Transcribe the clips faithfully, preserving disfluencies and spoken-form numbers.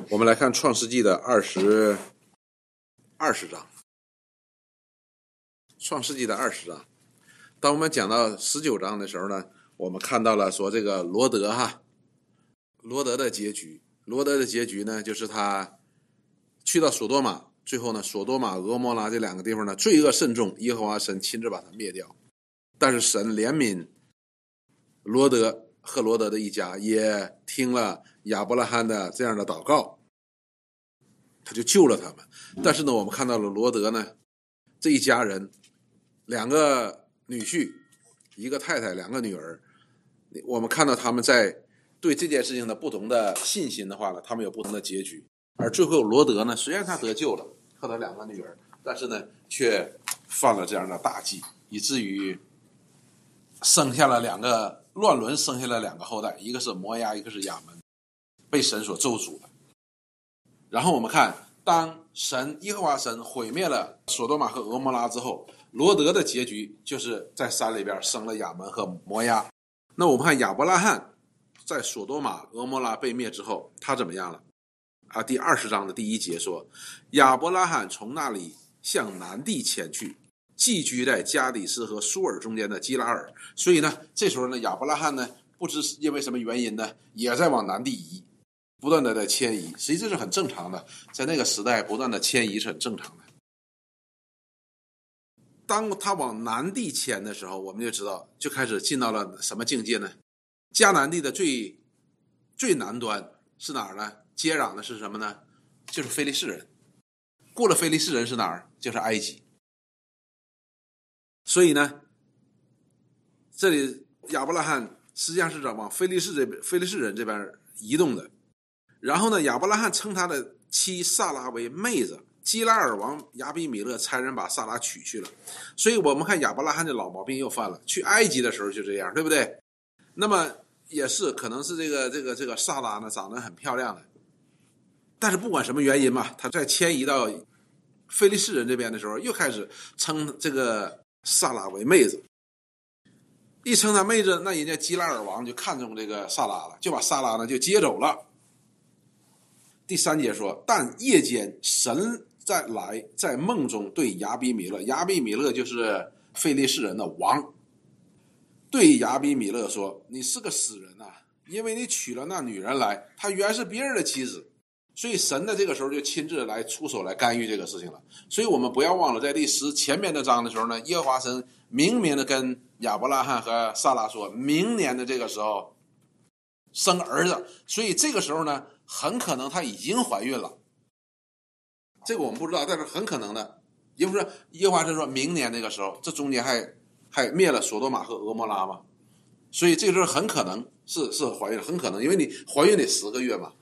我们来看创世纪的二十二十章。创世纪的二十章，当我们讲到十九章的时候呢，我们看到了说这个罗德哈，罗德的结局。罗德的结局呢，就是他去到索多玛，最后呢，索多玛、俄摩拉这两个地方呢，罪恶甚重，耶和华神亲自把它灭掉。但是神怜悯罗德和罗德的一家，也听了亚伯拉罕的这样的祷告，他就救了他们。但是呢，我们看到了罗德呢这一家人，两个女婿，一个太太，两个女儿，我们看到他们在对这件事情的不同的信心的话呢，他们有不同的结局。而最后罗德呢，虽然他得救了和他两个女儿，但是呢却犯了这样的大忌，以至于生下了两个乱伦，生下了两个后代，一个是摩押，一个是亚门，被神所咒诅的。然后我们看，当神耶和华神毁灭了索多玛和俄摩拉之后，罗德的结局就是在山里边生了亚门和摩押。那我们看亚伯拉罕在索多玛、俄摩拉被灭之后，他怎么样了啊？第二十章的第一节说，亚伯拉罕从那里向南地迁去，寄居在加底斯和苏尔中间的基拉尔。所以呢，这时候呢，亚伯拉罕呢，不知因为什么原因呢，也在往南地移，不断的在迁移。实际这是很正常的，在那个时代不断的迁移是很正常的。当他往南地迁的时候，我们就知道就开始进到了什么境界呢？迦南地的最最南端是哪儿呢？接壤的是什么呢？就是非利士人。过了非利士人是哪儿？就是埃及。所以呢，这里亚伯拉罕实际上是往非利士这边非利士人这边移动的。然后呢，亚伯拉罕称他的妻萨拉为妹子，基拉尔王亚比米勒差人把萨拉娶去了。所以我们看亚伯拉罕的老毛病又犯了，去埃及的时候就这样，对不对？那么也是可能是这个这个这个萨拉呢长得很漂亮的，但是不管什么原因嘛，他在迁移到非利士人这边的时候，又开始称这个萨拉为妹子。一称他妹子，那人家基拉尔王就看中这个萨拉了，就把萨拉呢就接走了。第三节说，但夜间神在来在梦中对亚比米勒，亚比米勒就是非利士人的王，对亚比米勒说，你是个死人啊，因为你娶了那女人来，她原是别人的妻子。所以神的这个时候就亲自来出手来干预这个事情了。所以我们不要忘了，在第十前面的章的时候呢，耶和华神明明的跟亚伯拉罕和撒拉说，明年的这个时候生儿子。所以这个时候呢，很可能她已经怀孕了，这个我们不知道，但是很可能的。也不是耶和华神说明年那个时候，这中间还还灭了索多玛和俄摩拉嘛，所以这个时候很可能是是怀孕，很可能，因为你怀孕得十个月嘛。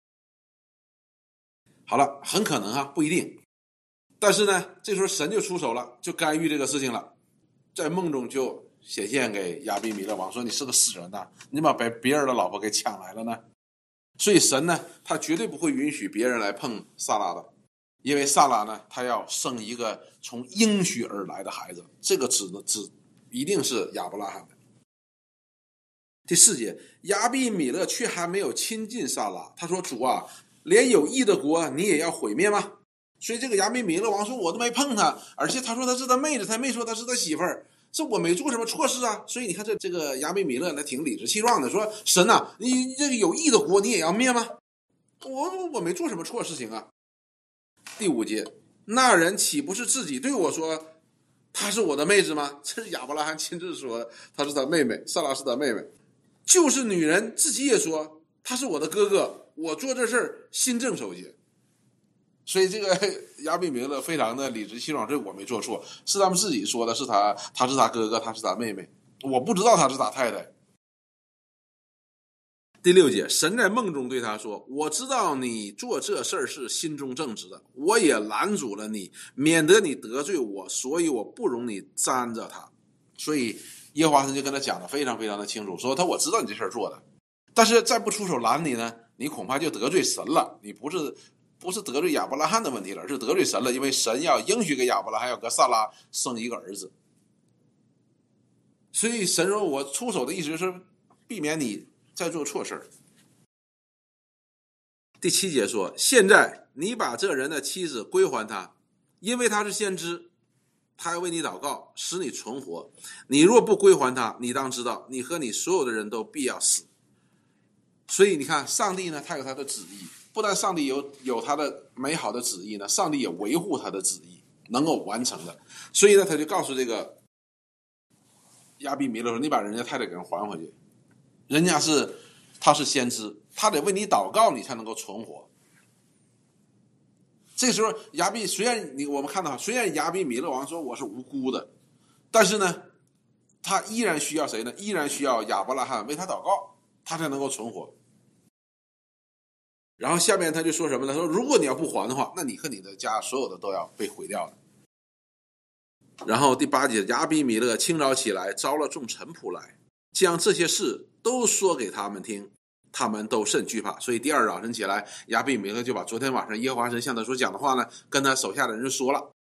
好了，很可能哈，不一定。但是呢，这时候神就出手了，就干预这个事情了，在梦中就显现给亚比米勒王说，你是个死人呐，你把别别人的老婆给抢来了呢。所以神呢，他绝对不会允许别人来碰萨拉的，因为萨拉呢，他要生一个从应许而来的孩子，这个指的指一定是亚伯拉罕的。第四节，亚比米勒却还没有亲近萨拉，他说，主啊，连有义的国你也要毁灭吗？所以这个亚比米勒王说，我都没碰他，而且他说他是他妹子，他没说他是他媳妇儿，这我没做什么错事啊。所以你看这这个亚比米勒呢，挺理直气壮的说，神啊，你这个有义的国你也要灭吗？我我没做什么错事情啊。第五节，那人岂不是自己对我说她是我的妹子吗？这是亚伯拉罕亲自说她是他妹妹，撒拉是他妹妹。就是女人自己也说他是我的哥哥，我做这事儿心正守节。所以这个亚比米勒非常的理直气壮，这我没做错，是他们自己说的，是他他是他哥哥，他是他妹妹，我不知道他是他太太。第六节，神在梦中对他说，我知道你做这事儿是心中正直的，我也拦阻了你，免得你得罪我，所以我不容你沾着他。所以耶和华神就跟他讲的非常非常的清楚，说他我知道你这事儿做的，但是再不出手拦你呢，你恐怕就得罪神了，你不是不是得罪亚伯拉罕的问题了，而是得罪神了，因为神要应许给亚伯拉罕要给撒拉生一个儿子。所以神说我出手的意思就是避免你再做错事儿。 第七节说，现在你把这人的妻子归还他，因为他是先知，他要为你祷告，使你存活。你若不归还他，你当知道，你和你所有的人都必要死。所以你看，上帝呢，他有他的旨意，不但上帝有有他的美好的旨意呢，上帝也维护他的旨意，能够完成的。所以呢，他就告诉这个亚比米勒说，你把人家太太给人还回去，人家是他是先知，他得为你祷告，你才能够存活。这时候亚比虽然你我们看到，虽然亚比米勒王说我是无辜的，但是呢，他依然需要谁呢？依然需要亚伯拉罕为他祷告，他才能够存活。然后下面他就说什么呢？说如果你要不还的话，那你和你的家所有的都要被毁掉的。然后第八节，亚比米勒清早起来，招了众臣仆来，将这些事都说给他们听，他们都甚惧怕。所以第二早晨起来，亚比米勒就把昨天晚上耶和华神向他所讲的话呢，跟他手下的人说了，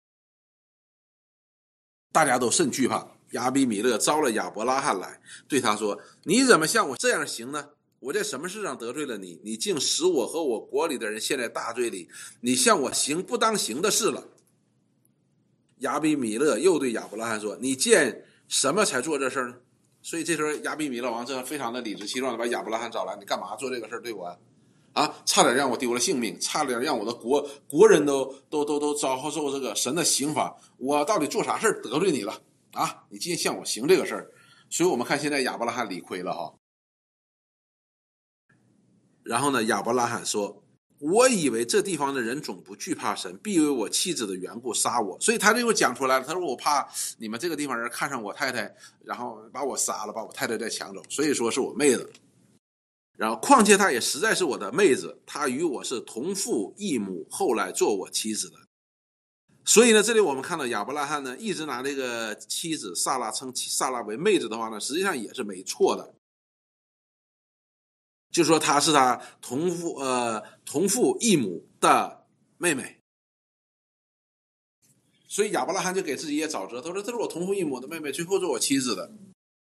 大家都甚惧怕。亚比米勒招了亚伯拉罕来，对他说，你怎么向我这样行呢？我在什么事上得罪了你？你竟使我和我国里的人陷在大罪里，你向我行不当行的事了。亚比米勒又对亚伯拉罕说，你见什么才做这事呢？所以这时候亚比米勒王这非常的理直气壮的把亚伯拉罕找来，你干嘛做这个事对我啊？啊，差点让我丢了性命，差点让我的国国人都都都都遭受这个神的刑罚，我到底做啥事得罪你了啊？你今天向我行这个事儿。所以我们看现在亚伯拉罕理亏了哈。然后呢，亚伯拉罕说，我以为这地方的人总不惧怕神，必为我妻子的缘故杀我。所以他这又讲出来了，他说我怕你们这个地方人看上我太太，然后把我杀了，把我太太再抢走，所以说是我妹子。然后况且她也实在是我的妹子，她与我是同父异母，后来做我妻子的。所以呢，这里我们看到亚伯拉罕呢，一直拿这个妻子撒拉称撒拉为妹子的话呢，实际上也是没错的。就说她是他同父呃同父异母的妹妹，所以亚伯拉罕就给自己也找辙，他说这是我同父异母的妹妹，最后做我妻子的。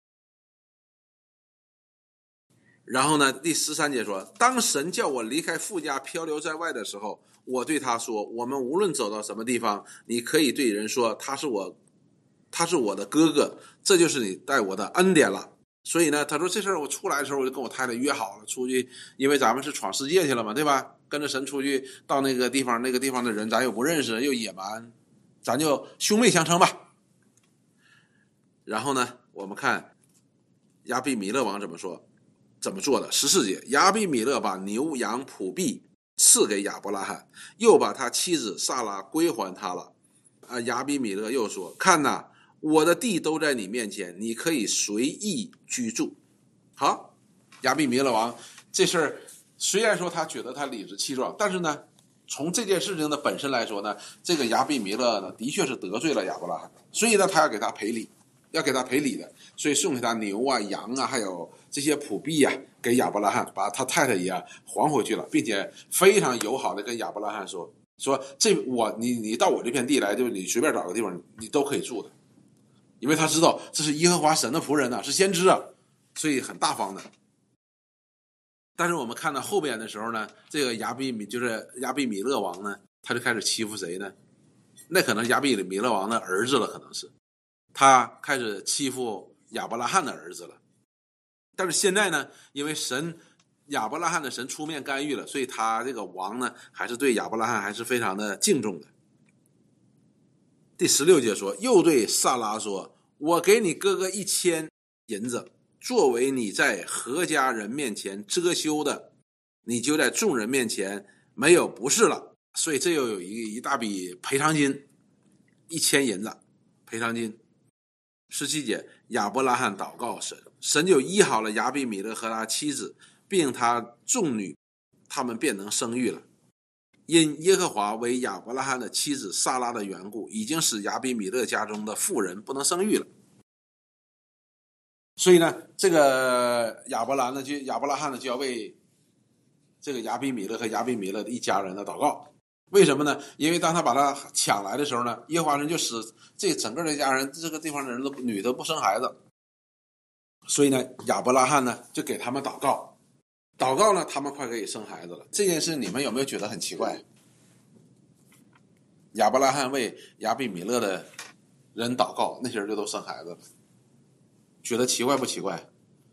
然后呢，第十三节说，当神叫我离开父家漂流在外的时候，我对他说，我们无论走到什么地方，你可以对人说他是我他是我的哥哥，这就是你带我的恩典了。所以呢，他说这事儿我出来的时候，我就跟我太太约好了，出去，因为咱们是闯世界去了嘛，对吧？跟着神出去到那个地方，那个地方的人咱又不认识，又野蛮，咱就兄妹相称吧。然后呢，我们看亚比米勒王怎么说，怎么做的。十四节，亚比米勒把牛羊仆婢赐给亚伯拉罕，又把他妻子撒拉归还他了。啊，亚比米勒又说，看哪，我的地都在你面前，你可以随意居住。好，亚比米勒王这事儿虽然说他觉得他理直气壮，但是呢，从这件事情的本身来说呢，这个亚比米勒呢的确是得罪了亚伯拉罕，所以呢他要给他赔礼，要给他赔礼的，所以送给他牛啊羊啊还有这些仆婢啊，给亚伯拉罕，把他太太也还回去了，并且非常友好的跟亚伯拉罕说说这我你你到我这片地来，就你随便找个地方你都可以住的。因为他知道这是耶和华神的仆人呐、啊，是先知啊，所以很大方的。但是我们看到后边的时候呢，这个亚比米就是亚比米勒王呢，他就开始欺负谁呢？那可能亚比米勒王的儿子了，可能是他开始欺负亚伯拉罕的儿子了。但是现在呢，因为神亚伯拉罕的神出面干预了，所以他这个王呢，还是对亚伯拉罕还是非常的敬重的。第十六节说，又对撒拉说，我给你哥哥一千银子，作为你在何家人面前遮羞的，你就在众人面前没有不是了。所以这又有一一大笔赔偿金，一千银子赔偿金。十七节，亚伯拉罕祷告神，神就医好了亚比米勒和他妻子，并他众女，他们便能生育了。因耶和华为亚伯拉罕的妻子撒拉的缘故，已经使亚比米勒家中的妇人不能生育了。所以呢，这个亚伯拉呢，就亚伯拉罕呢，就要为这个亚比米勒和亚比米勒的一家人的祷告。为什么呢？因为当他把他抢来的时候呢，耶和华人就使这整个的家人这个地方的人都女的不生孩子，所以呢，亚伯拉罕呢就给他们祷告。 祷告呢，他们快可以生孩子了。这件事你们有没有觉得很奇怪？亚伯拉罕为亚比米勒的人祷告，那些人就都生孩子了，觉得奇怪不奇怪？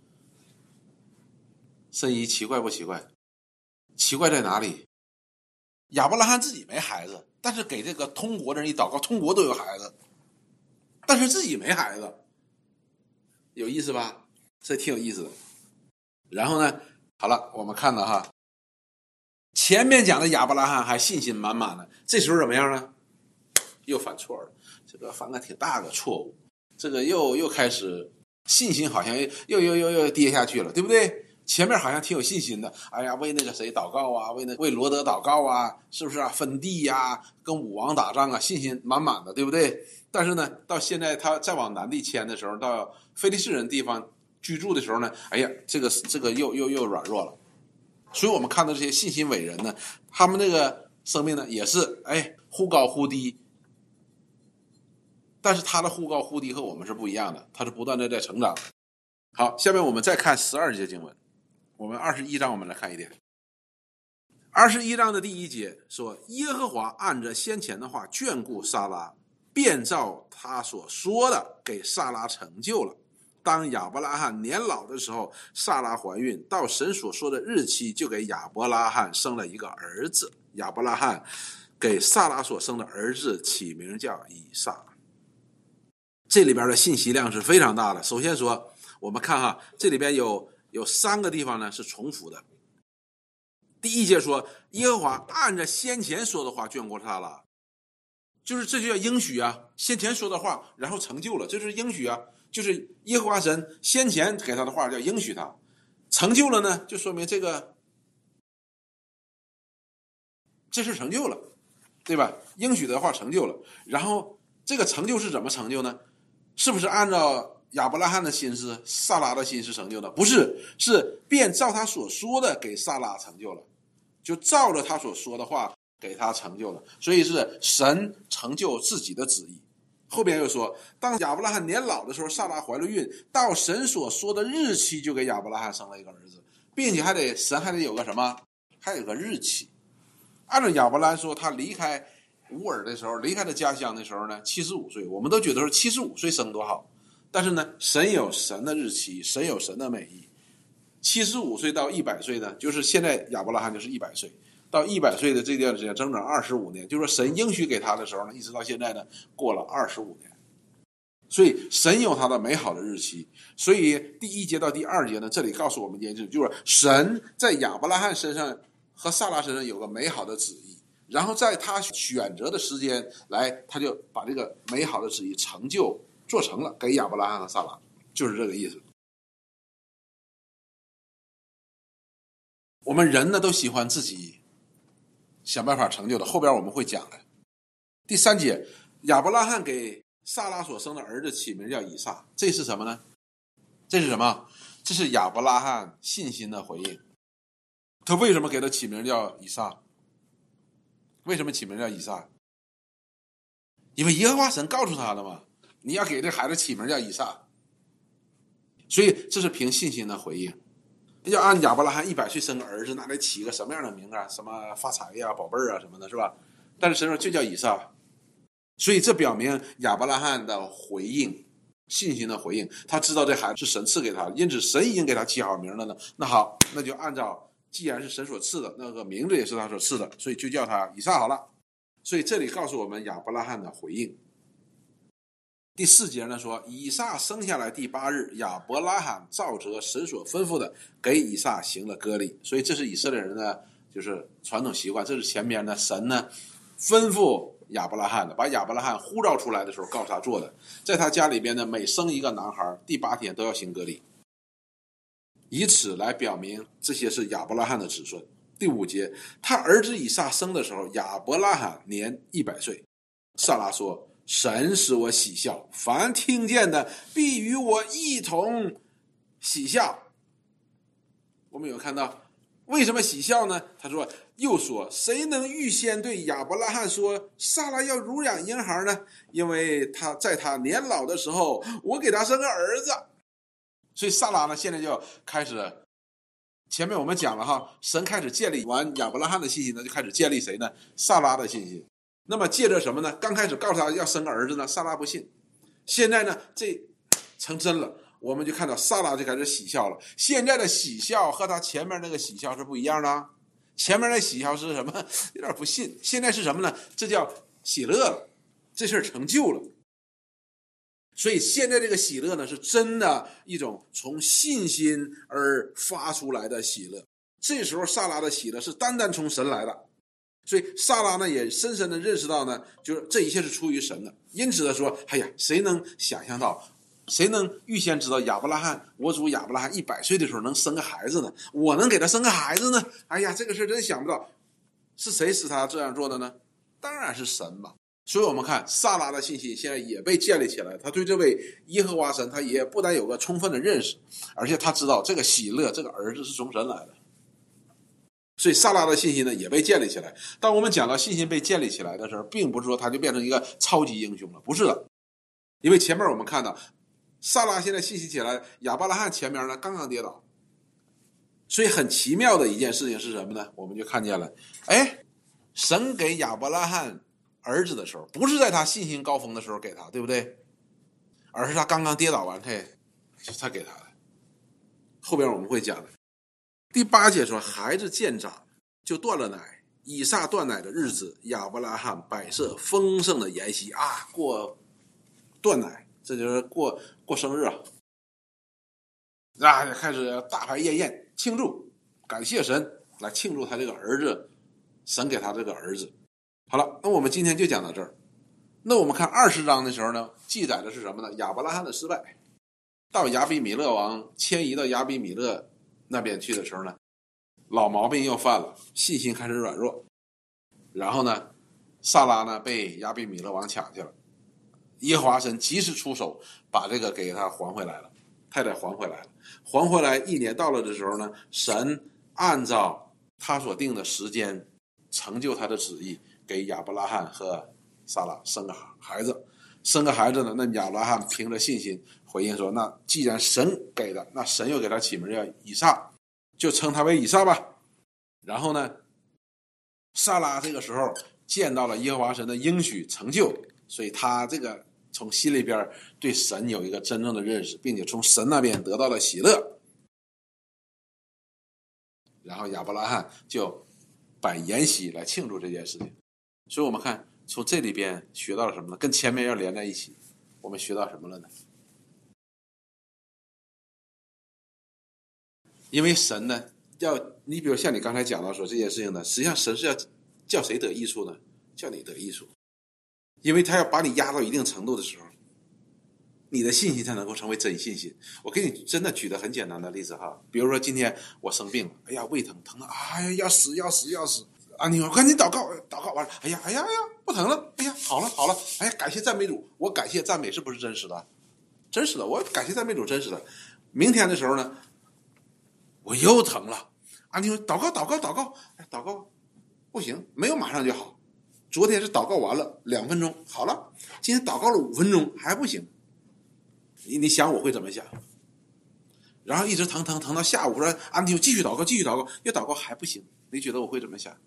申一，奇怪不奇怪？奇怪在哪里？亚伯拉罕自己没孩子，但是给这个通国的人一祷告，通国都有孩子，但是自己没孩子，有意思吧？这挺有意思的。然后呢，好了，我们看到哈，前面讲的亚伯拉罕还信心满满的，这时候怎么样呢？又犯错了，这个犯个挺大的错误，这个又又开始信心好像又又又又跌下去了，对不对？前面好像挺有信心的，哎呀，为那个谁祷告啊，为那为罗德祷告啊，是不是啊？分地呀、啊，跟武王打仗啊，信心满满的，对不对？但是呢，到现在他再往南地迁的时候，到非利士人地方居住的时候呢，哎呀，这个这个又又又软弱了。所以我们看到这些信心伟人呢，他们这个生命呢，也是哎忽高忽低。但是他的忽高忽低和我们是不一样的，他是不断的在成长。好，下面我们再看十二节经文。我们二十一章我们来看一点。二十一章的第一节说，耶和华按着先前的话眷顾撒拉，便照他所说的给撒拉成就了。当亚伯拉罕年老的时候，撒拉怀孕，到神所说的日期，就给亚伯拉罕生了一个儿子。亚伯拉罕给撒拉所生的儿子起名叫以撒。这里边的信息量是非常大的。首先说，我们看哈，这里边有有三个地方呢是重复的。第一节说，耶和华按着先前说的话眷顾他了，就是这就叫应许啊，先前说的话然后成就了，这是应许啊，就是耶和华神先前给他的话叫应许他，成就了呢，就说明这个这事成就了，对吧？应许的话成就了，然后这个成就是怎么成就呢？是不是按照亚伯拉罕的心思，撒拉的心思成就的？不是，是便照他所说的给撒拉成就了，就照着他所说的话给他成就了。所以是神成就自己的旨意。后边又说，当亚伯拉罕年老的时候，撒拉怀了孕，到神所说的日期，就给亚伯拉罕生了一个儿子，并且还得神还得有个什么，还有个日期。按照亚伯拉罕说，他离开乌尔的时候，离开他家乡的时候呢，七十五岁，我们都觉得说七十五岁生多好，但是呢，神有神的日期，神有神的美意。七十五岁到一百岁呢，就是现在亚伯拉罕就是一百岁，到一百岁的这段时间，整整二十五年，就是说神应许给他的时候呢，一直到现在呢，过了二十五年。所以神有他的美好的日期。所以第一节到第二节呢，这里告诉我们一件事，就是神在亚伯拉罕身上和撒拉身上有个美好的旨意。然后在他选择的时间来，他就把这个美好的旨意成就做成了，给亚伯拉罕和撒拉，就是这个意思。我们人呢都喜欢自己想办法成就的，后边我们会讲的。第三节，亚伯拉罕给撒拉所生的儿子起名叫以撒，这是什么呢？这是什么？这是亚伯拉罕信心的回应。他为什么给他起名叫以撒？为什么起名叫以撒？因为耶和华神告诉他的嘛，你要给这孩子起名叫以撒。所以这是凭信心的回应。要按亚伯拉罕一百岁生个儿子，那得起个什么样的名啊？什么发财呀、宝贝儿啊什么的，是吧？但是神说就叫以撒。所以这表明亚伯拉罕的回应，信心的回应，他知道这孩子是神赐给他的，因此神已经给他起好名了呢。那好，那就按照既然是神所赐的，那个名字也是他所赐的，所以就叫他以撒好了。所以这里告诉我们亚伯拉罕的回应。第四节呢说，以撒生下来第八日，亚伯拉罕照着神所吩咐的给以撒行了割礼。所以这是以色列人的就是传统习惯，这是前面呢神呢吩咐亚伯拉罕的，把亚伯拉罕呼召出来的时候告诉他做的。在他家里边呢，每生一个男孩，第八天都要行割礼，以此来表明这些是亚伯拉罕的子孙。第五节，他儿子以撒生的时候，亚伯拉罕年一百岁。撒拉说，神使我喜笑，凡听见的必与我一同喜笑。我们有看到为什么喜笑呢？他说，又说，谁能预先对亚伯拉罕说撒拉要乳养婴孩呢？因为他在他年老的时候，我给他生个儿子。所以撒拉呢，现在就开始前面我们讲了哈，神开始建立完亚伯拉罕的信心呢，就开始建立谁呢？撒拉的信心。那么借着什么呢？刚开始告诉他要生个儿子呢，撒拉不信。现在呢，这成真了，我们就看到撒拉就开始喜笑了。现在的喜笑和他前面那个喜笑是不一样的。前面的喜笑是什么？有点不信。现在是什么呢？这叫喜乐了，这事儿成就了。所以现在这个喜乐呢，是真的一种从信心而发出来的喜乐。这时候撒拉的喜乐是单单从神来的。所以撒拉呢也深深的认识到呢，就是这一切是出于神的。因此他说，哎呀，谁能想象到，谁能预先知道亚伯拉罕，我主亚伯拉罕一百岁的时候能生个孩子呢？我能给他生个孩子呢？哎呀，这个事真想不到。是谁使他这样做的呢？当然是神吧。所以我们看撒拉的信心现在也被建立起来，他对这位耶和华神他也不但有个充分的认识，而且他知道这个喜乐这个儿子是从神来的。所以撒拉的信心呢也被建立起来。当我们讲到信心被建立起来的时候，并不是说他就变成一个超级英雄了，不是的。因为前面我们看到撒拉现在信心起来，亚伯拉罕前面呢刚刚跌倒。所以很奇妙的一件事情是什么呢？我们就看见了，哎，神给亚伯拉罕儿子的时候，不是在他信心高峰的时候给他，对不对？而是他刚刚跌倒完他才给他的。后边我们会讲的。第八节说，孩子渐长就断了奶，以撒断奶的日子，亚伯拉罕摆设丰盛的筵席啊，过断奶，这就是过过生日啊，啊，开始大排宴宴庆祝，感谢神，来庆祝他这个儿子，神给他这个儿子。好了，那我们今天就讲到这儿。那我们看二十章的时候呢，记载的是什么呢？亚伯拉罕的失败，到亚比米勒王迁移到亚比米勒那边去的时候呢，老毛病又犯了，信心开始软弱。然后呢，萨拉呢被亚比米勒王抢去了，耶和华神及时出手，把这个给他还回来了，太太还回来了。还回来一年到了的时候呢，神按照他所定的时间成就他的旨意，给亚伯拉罕和撒拉生个孩子。生个孩子呢，那亚伯拉罕凭着信心回应说，那既然神给的，那神又给他起名叫以撒，就称他为以撒吧。然后呢，撒拉这个时候见到了耶和华神的应许成就，所以他这个从心里边对神有一个真正的认识，并且从神那边得到了喜乐。然后亚伯拉罕就摆筵席来庆祝这件事情。所以我们看从这里边学到了什么呢？跟前面要连在一起，我们学到什么了呢？因为神呢，要你比如像你刚才讲到说这件事情呢，实际上神是要叫谁得益处呢？叫你得益处。因为他要把你压到一定程度的时候，你的信心才能够成为真信心。我给你真的举的很简单的例子哈，比如说今天我生病了，哎呀胃疼，疼的哎呀要死要死要死啊！你说赶紧祷告，祷告完了，哎呀哎呀哎呀不疼了，哎呀好了好了，哎呀感谢赞美主，我感谢赞美是不是真实的？真实的，我感谢赞美主真实的。明天的时候呢，我又疼了啊！你说祷告祷告祷告，哎祷告不行，没有马上就好。昨天是祷告完了两分钟好了，今天祷告了五分钟还不行。你你想我会怎么想？然后一直疼疼疼到下午，说安迪继续祷告继续祷告，越祷告还不行，你觉得我会怎么想？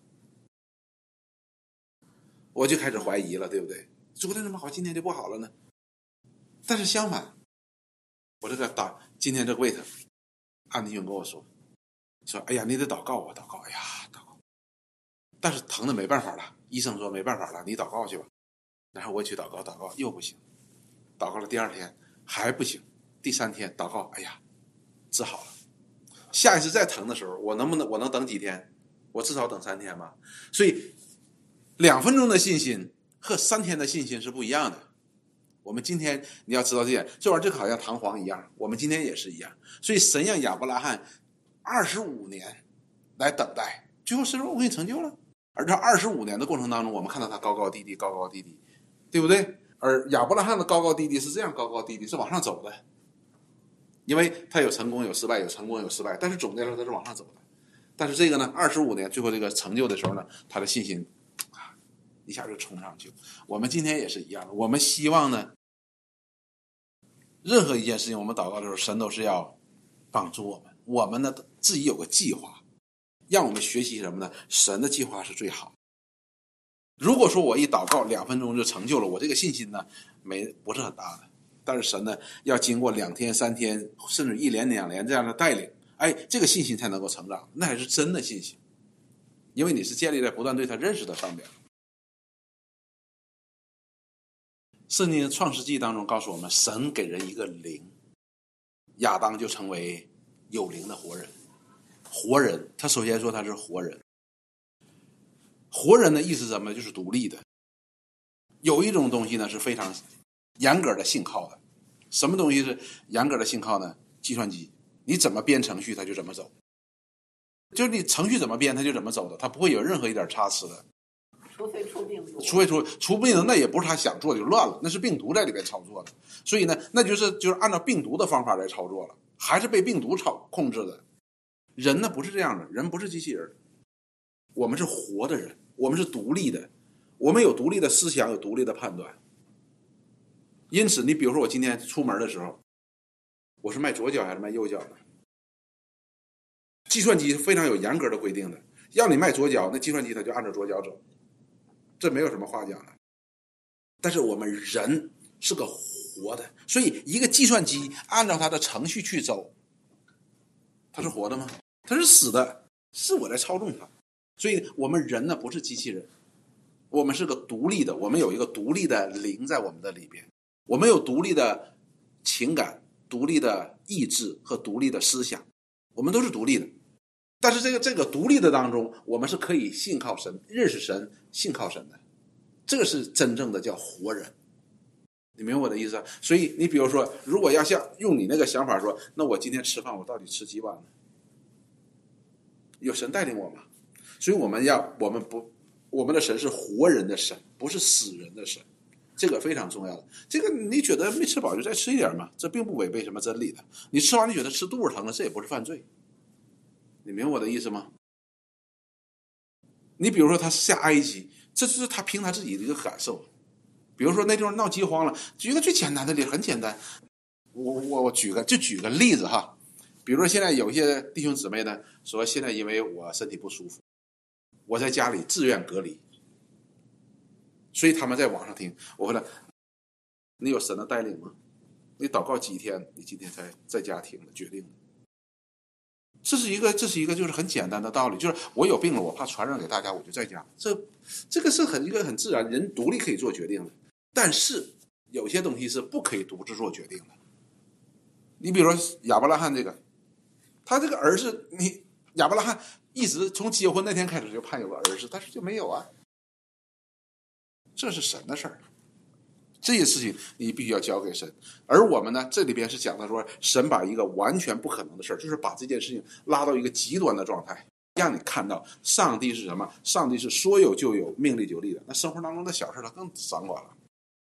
我就开始怀疑了，对不对？昨天这么好，今天就不好了呢？但是相反，我这个打今天这个胃疼，安迪勇跟我说说，哎呀，你得祷告啊，祷告，哎呀，祷告。但是疼的没办法了，医生说没办法了，你祷告去吧。然后我去祷告，祷告又不行，祷告了第二天还不行，第三天祷告，哎呀，治好了。下一次再疼的时候，我能不能我能等几天？我至少等三天吧。所以两分钟的信心和三天的信心是不一样的。我们今天你要知道这点，这玩意儿就好像弹簧一样，我们今天也是一样。所以神让亚伯拉罕二十五年来等待，最后神说我给你成就了。而这二十五年的过程当中，我们看到他高高低低高高低低，对不对？而亚伯拉罕的高高低低是这样高高低低，是往上走的。因为他有成功有失败，有成功有失败，但是总的来说他是往上走的。但是这个呢，二十五年最后这个成就的时候呢，他的信心啊一下就冲上去。我们今天也是一样的，我们希望呢，任何一件事情我们祷告的时候，神都是要帮助我们。我们呢自己有个计划，让我们学习什么呢？神的计划是最好。如果说我一祷告两分钟就成就了，我这个信心呢没不是很大的。但是神呢要经过两天三天甚至一年两年这样的带领，哎，这个信心才能够成长，那还是真的信心，因为你是建立在不断对他认识的上面。圣经创世纪当中告诉我们，神给人一个灵，亚当就成为有灵的活人。活人，他首先说他是活人。活人的意思是什么？就是独立的。有一种东西呢是非常严格的信靠的。什么东西是严格的信靠呢？计算机，你怎么编程序它就怎么走，就是你程序怎么编它就怎么走的，它不会有任何一点差池的。 除非出病毒， 除非出出病毒，那也不是他想做就乱了，那是病毒在里边操作的。所以呢，那就是就是按照病毒的方法来操作了，还是被病毒操控制的。人呢不是这样的，人不是机器人，我们是活的人，我们是独立的，我们有独立的思想，有独立的判断。因此，你比如说我今天出门的时候，我是迈左脚还是迈右脚呢？计算机非常有严格的规定的，要你迈左脚，那计算机它就按照左脚走。这没有什么话讲的。但是我们人是个活的，所以一个计算机按照它的程序去走，它是活的吗？它是死的，是我在操纵它。所以我们人呢不是机器人，我们是个独立的，我们有一个独立的灵在我们的里边，我们有独立的情感、独立的意志和独立的思想，我们都是独立的。但是这个这个独立的当中，我们是可以信靠神、认识神、信靠神的，这个是真正的叫活人。你明白我的意思？所以你比如说，如果要像用你那个想法说，那我今天吃饭我到底吃几碗呢？有神带领我吗？所以我们要我们不我们的神是活人的神，不是死人的神，这个非常重要的。这个你觉得没吃饱就再吃一点嘛，这并不违背什么真理的。你吃完你觉得吃肚子疼了，这也不是犯罪。你明白我的意思吗？你比如说他下埃及，这是他凭他自己的一个感受。比如说那地方闹饥荒了，举个最简单的例子，很简单，我我我举个就举个例子哈。比如说现在有一些弟兄姊妹呢说，现在因为我身体不舒服，我在家里自愿隔离，所以他们在网上听我问了，你有神的带领吗？你祷告几天，你今天才在家听的决定的。这是一个这是一个就是很简单的道理，就是我有病了，我怕传染给大家，我就在家。这这个是很一个很自然，人独立可以做决定的。但是有些东西是不可以独自做决定的。你比如说亚伯拉罕这个，他这个儿子，你亚伯拉罕一直从结婚那天开始就盼有个儿子，但是就没有啊。这是神的事儿，这些事情你必须要交给神。而我们呢，这里边是讲的说，神把一个完全不可能的事儿，就是把这件事情拉到一个极端的状态，让你看到上帝是什么？上帝是说有就有，命立就立的。那生活当中的小事他更掌管了。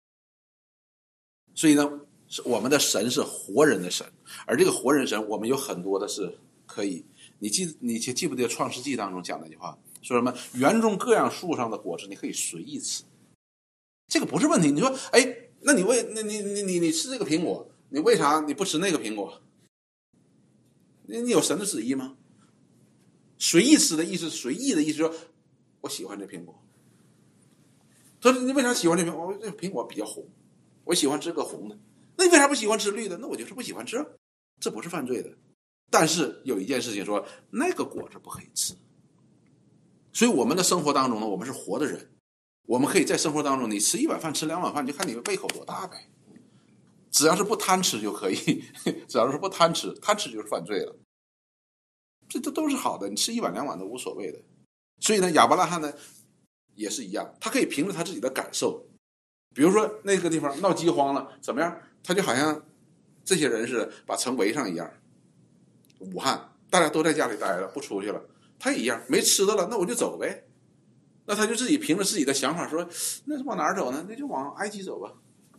所以呢，我们的神是活人的神，而这个活人神，我们有很多的是可以。你记你记不记得创世纪当中讲那句话，说什么园中各样树上的果子你可以随意吃，这个不是问题。你说哎，那你为那你你你你吃这个苹果，你为啥你不吃那个苹果？你你有神的旨意吗？随意吃的意思，随意的意思说我喜欢这苹果。他说你为啥喜欢这苹果？我这苹果比较红，我喜欢吃个红的。那你为啥不喜欢吃绿的？那我就是不喜欢吃，这不是犯罪的。但是有一件事情说，那个果子不可以吃。所以我们的生活当中呢，我们是活的人，我们可以在生活当中，你吃一碗饭吃两碗饭，就看你胃口多大呗。只要是不贪吃就可以，只要是不贪吃，贪吃就是犯罪了。这这都是好的，你吃一碗两碗都无所谓的。所以呢，亚伯拉罕呢也是一样，他可以凭着他自己的感受，比如说那个地方闹饥荒了，怎么样？他就好像这些人是把城围上一样。武汉大家都在家里待着，不出去了，他也一样，没吃的了，那我就走呗。那他就自己凭着自己的想法说，那是往哪儿走呢？那就往埃及走吧。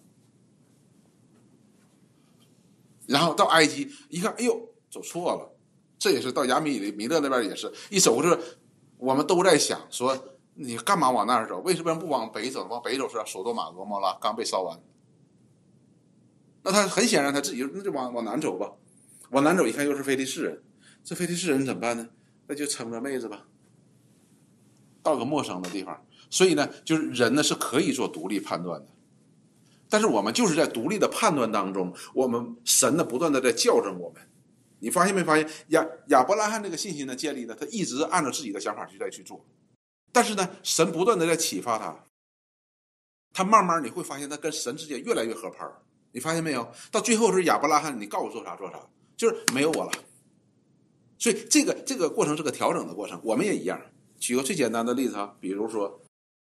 然后到埃及一看，哎呦，走错了。这也是到亚米米勒那边也是一走，是我们都在想说，你干嘛往那儿走？为什么不往北走？往北走是索多玛俄摩拉刚被烧完。那他很显然他自己那就往往南走吧。往南走一看又是非利士人， 这非得是人怎么办呢？那就撑着妹子吧，到个陌生的地方。所以呢，就是人呢是可以做独立判断的，但是我们就是在独立的判断当中，我们神呢不断的在校正我们。你发现没发现亚亚伯拉罕这个信心的建立呢，他一直按照自己的想法去在去做，但是呢，神不断的在启发他，他慢慢你会发现他跟神之间越来越合拍。你发现没有？到最后是亚伯拉罕，你告诉我做啥做啥，就是没有我了。所以这个这个过程是个调整的过程，我们也一样。举个最简单的例子啊，比如说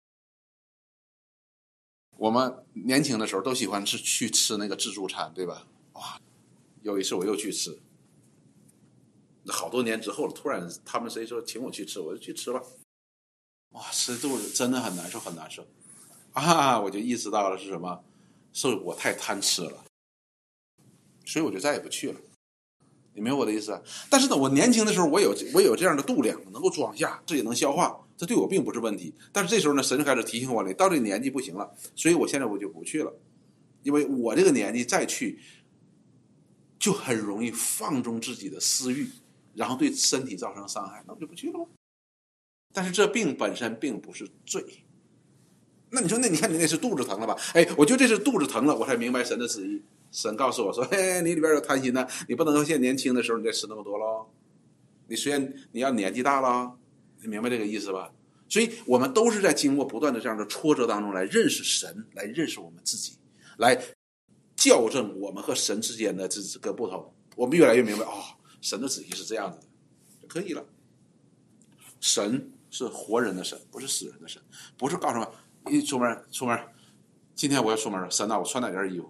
我们年轻的时候都喜欢吃去吃那个自助餐，对吧？哇，有一次我又去吃，好多年之后了，突然他们谁说请我去吃，我就去吃吧。哇，吃肚子真的很难受，很难受啊！我就意识到了是什么？是我太贪吃了，所以我就再也不去了。你明白我的意思啊？但是呢，我年轻的时候，我有我有这样的度量，能够装下，自己能消化，这对我并不是问题。但是这时候呢，神就开始提醒我了，到这个年纪不行了，所以我现在我就不去了，因为我这个年纪再去，就很容易放纵自己的私欲，然后对身体造成伤害，那我就不去了吗？但是这病本身并不是罪。那你说，那你看你那是肚子疼了吧？哎，我就这是肚子疼了，我才明白神的旨意。神告诉我说：“嘿，你里边有贪心呢，你不能像现在年轻的时候你再吃那么多咯。你虽然你要年纪大了，你明白这个意思吧？所以我们都是在经过不断的这样的挫折当中来认识神，来认识我们自己，来校正我们和神之间的这个不同。我们越来越明白，哦，神的旨意是这样子的，就可以了。神是活人的神，不是死人的神，不是告诉我一出门出门，今天我要出门了，神啊，我穿哪件衣服？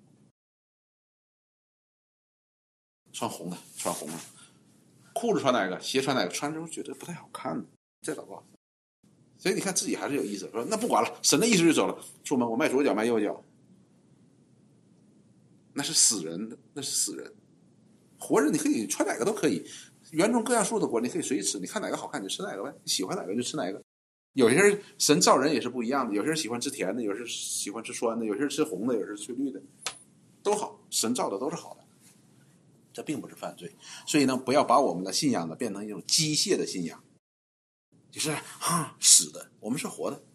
穿红的，穿红的，裤子穿哪个？鞋穿哪个？穿着觉得不太好看，再祷告。所以你看自己还是有意思，说那不管了，神的意思就走了。出门我迈左脚迈右脚，那是死人的，那是死人。活人你可以穿哪个都可以，园中各样树的果你可以随意吃，你看哪个好看你就吃哪个呗，你喜欢哪个就吃哪个。有些人神造人也是不一样的，有些人喜欢吃甜的，有些人喜欢吃酸的，有些人吃红的，有些人吃绿的，都好，神造的都是好的。这并不是犯罪，所以呢，不要把我们的信仰呢变成一种机械的信仰，就是啊死的，我们是活的。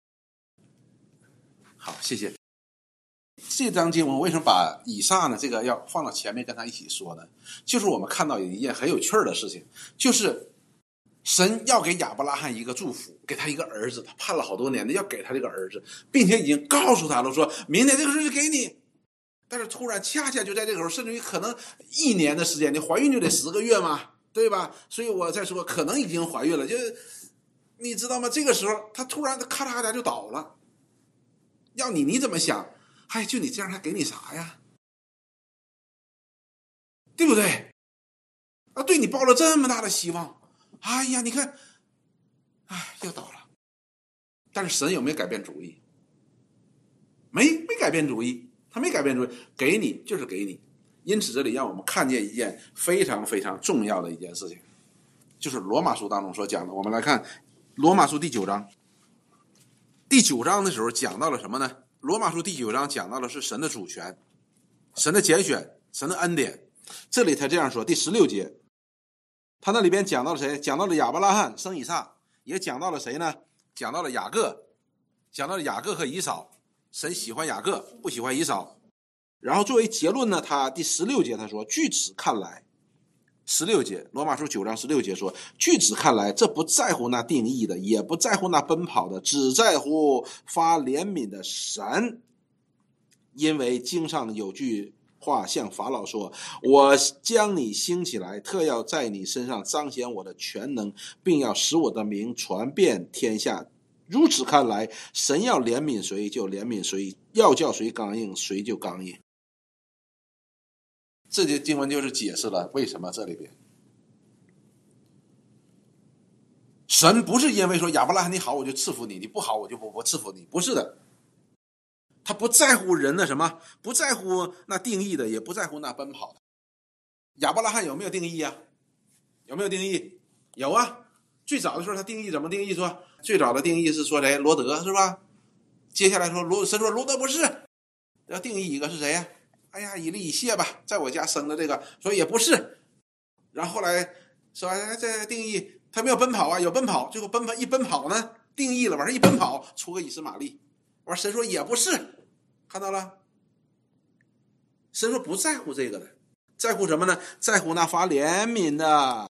好，谢谢。这章经文为什么把以撒呢这个要放到前面跟他一起说呢？就是我们看到有一件很有趣的事情，就是神要给亚伯拉罕一个祝福，给他一个儿子，他盼了好多年的要给他这个儿子，并且已经告诉他了，说明年这个时候就给你。但是突然恰恰就在这个时候，甚至于可能一年的时间，你怀孕就得十个月嘛，对吧？所以我再说可能已经怀孕了，就你知道吗？这个时候他突然咔嚓咔嚓就倒了。要你你怎么想？哎，就你这样还给你啥呀？对不对？啊，对你抱了这么大的希望，哎呀，你看，哎，又倒了。但是神有没有改变主意？没，没改变主意。他没改变主意，给你就是给你。因此这里让我们看见一件非常非常重要的一件事情，就是罗马书当中所讲的。我们来看罗马书第九章，第九章的时候讲到了什么呢？罗马书第九章讲到的是神的主权，神的拣选，神的恩典。这里他这样说，第十六节他那里边讲到了谁？讲到了亚伯拉罕生以撒，也讲到了谁呢？讲到了雅各，讲到了雅各和以扫。神喜欢雅各，不喜欢以扫。然后作为结论呢，他第十六节他说，据此看来，十六节罗马书九章十六节说，据此看来，这不在乎那定义的，也不在乎那奔跑的，只在乎发怜悯的神。因为经上有句话向法老说，我将你兴起来，特要在你身上彰显我的全能，并要使我的名传遍天下。如此看来，神要怜悯谁就怜悯谁，要叫谁刚硬谁就刚硬。这节经文就是解释了为什么这里边神不是因为说亚伯拉罕你好我就赐福你，你不好我就不不赐福你，不是的。他不在乎人的什么，不在乎那定义的，也不在乎那奔跑的。亚伯拉罕有没有定义啊？有没有定义？有啊。最早的时候他定义怎么定义？说最早的定义是说谁？罗德是吧？接下来说罗神说罗德不是，要定义一个是谁呀？哎呀，以利以谢吧，在我家生的这个，说也不是。然后后来说这定义他没有奔跑啊，有奔跑，最后奔跑一奔跑呢，定义了，完事一奔跑出个以实玛利，完神说也不是，看到了，神说不在乎这个的，在乎什么呢？在乎那发怜悯的。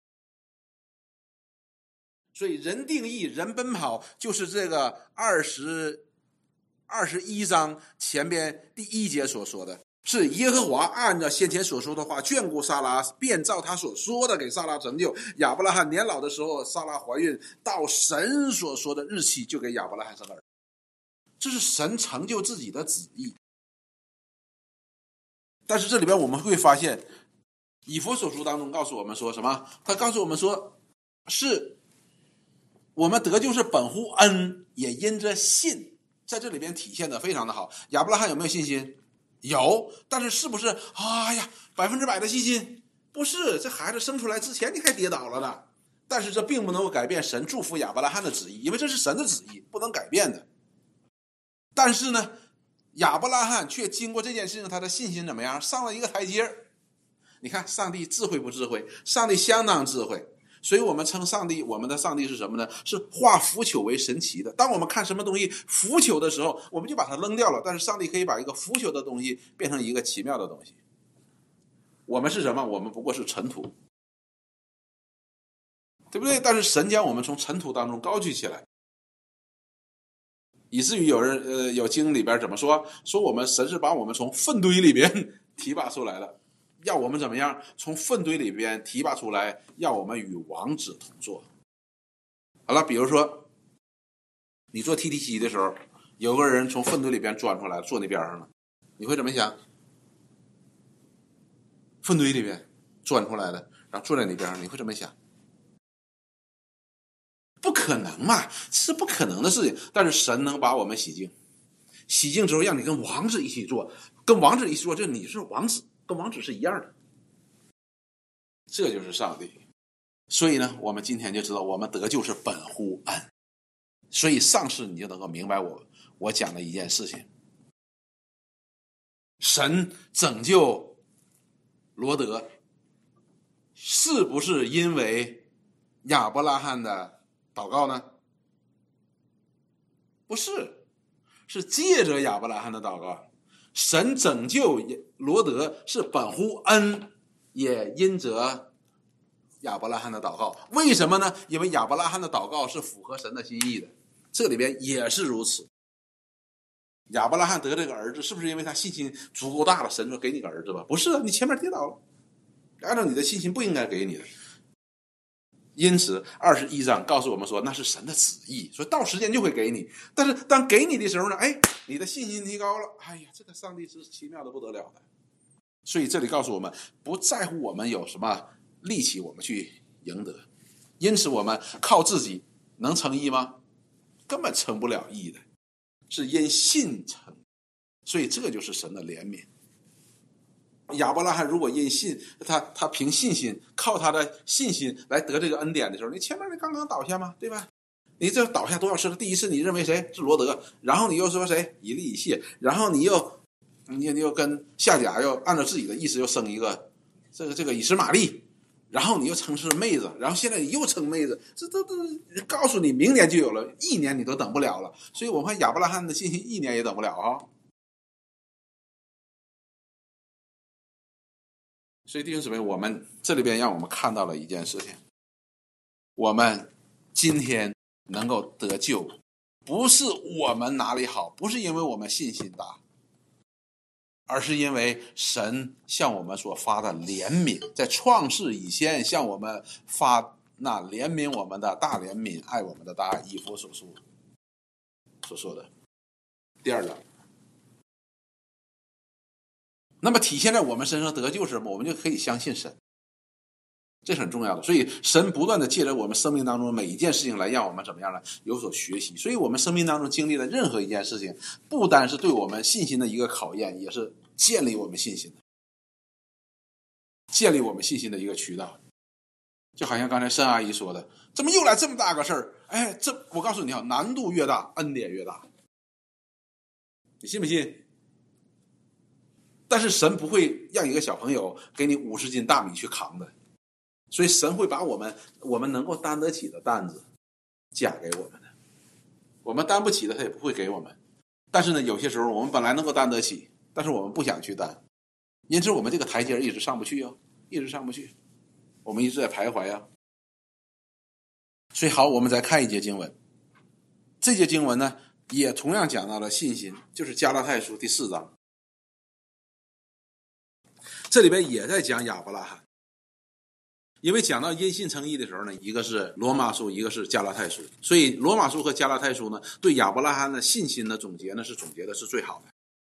所以人定义人奔跑就是这个二十二十一章前边第一节所说的，是耶和华按照先前所说的话眷顾撒拉，便照他所说的给撒拉成就。亚伯拉罕年老的时候，撒拉怀孕，到神所说的日期就给亚伯拉罕生儿。这是神成就自己的旨意。但是这里边我们会发现，以弗所书当中告诉我们说什么？他告诉我们说，是我们得救是本乎恩，也因着信，在这里边体现的非常的好。亚伯拉罕有没有信心？有，但是是不是哎呀百分之百的信心？不是，这孩子生出来之前你还跌倒了呢。但是这并不能够改变神祝福亚伯拉罕的旨意，因为这是神的旨意，不能改变的。但是呢，亚伯拉罕却经过这件事情，他的信心怎么样？上了一个台阶。你看上帝智慧不智慧？上帝相当智慧。所以我们称上帝，我们的上帝是什么呢？是化腐朽为神奇的。当我们看什么东西腐朽的时候，我们就把它扔掉了，但是上帝可以把一个腐朽的东西变成一个奇妙的东西。我们是什么？我们不过是尘土，对不对？但是神将我们从尘土当中高举起来，以至于有人呃有经里边怎么说？说我们神是把我们从粪堆里边提拔出来了，要我们怎么样？从粪堆里边提拔出来，要我们与王子同坐。好了，比如说你坐 T T 七的时候，有个人从粪堆里边钻出来坐那边上了，你会怎么想？粪堆里边钻出来的，然后坐在那边上，你会怎么想？不可能嘛，是不可能的事情。但是神能把我们洗净，洗净之后让你跟王子一起坐，跟王子一起坐，就你是王子，跟王子是一样的。这就是上帝。所以呢，我们今天就知道我们得救是本乎恩。所以上次你就能够明白我我讲的一件事情，神拯救罗德是不是因为亚伯拉罕的祷告呢？不是，是借着亚伯拉罕的祷告。神拯救罗德是本乎恩，也因着亚伯拉罕的祷告。为什么呢？因为亚伯拉罕的祷告是符合神的心意的，这里边也是如此。亚伯拉罕得这个儿子，是不是因为他信心足够大了，神说给你个儿子吧？不是，你前面跌倒了，按照你的信心不应该给你的。因此二十一章告诉我们说，那是神的旨意，所以到时间就会给你。但是当给你的时候呢，哎，你的信心提高了，哎呀，这个上帝是奇妙的不得了的。所以这里告诉我们，不在乎我们有什么力气我们去赢得，因此我们靠自己能成义吗？根本成不了义的，是因信成。所以这就是神的怜悯。亚伯拉罕如果因信，他他凭信心，靠他的信心来得这个恩典的时候，你前面你刚刚倒下吗？对吧？你这倒下多少次了？第一次你认为谁是罗德，然后你又说谁以利以谢，然后你又你又跟夏甲又按照自己的意思又生一个这个这个以实玛利，然后你又称是妹子，然后现在你又称妹子，这都都告诉你明年就有了，一年你都等不了了。所以我们看亚伯拉罕的信心一年也等不了啊。所以弟兄姊妹，我们这里边让我们看到了一件事情，我们今天能够得救，不是我们哪里好，不是因为我们信心大，而是因为神向我们所发的怜悯，在创世以前向我们发那怜悯我们的大怜悯，爱我们的大爱，以弗所书所说的。第二个，那么体现在我们身上得救是什么？我们就可以相信神，这是很重要的。所以神不断的借着我们生命当中每一件事情来让我们怎么样呢？有所学习。所以我们生命当中经历的任何一件事情，不单是对我们信心的一个考验，也是建立我们信心的，建立我们信心的一个渠道。就好像刚才申阿姨说的，怎么又来这么大个事儿？哎，这我告诉你啊，难度越大，恩典越大，你信不信？但是神不会让一个小朋友给你五十斤大米去扛的， 所以神会把我们我们能够担得起的担子加给我们的，我们担不起的他也不会给我们。但是呢，有些时候我们本来能够担得起，但是我们不想去担，因此我们这个台阶一直上不去哦，一直上不去，我们一直在徘徊啊。所以好，我们再看一节经文，这节经文呢也同样讲到了信心，就是加拉太书第四章，这里边也在讲亚伯拉罕。因为讲到因信称义的时候呢，一个是罗马书，一个是加拉太书，所以罗马书和加拉太书呢，对亚伯拉罕的信心的总结呢，是总结的是最好的。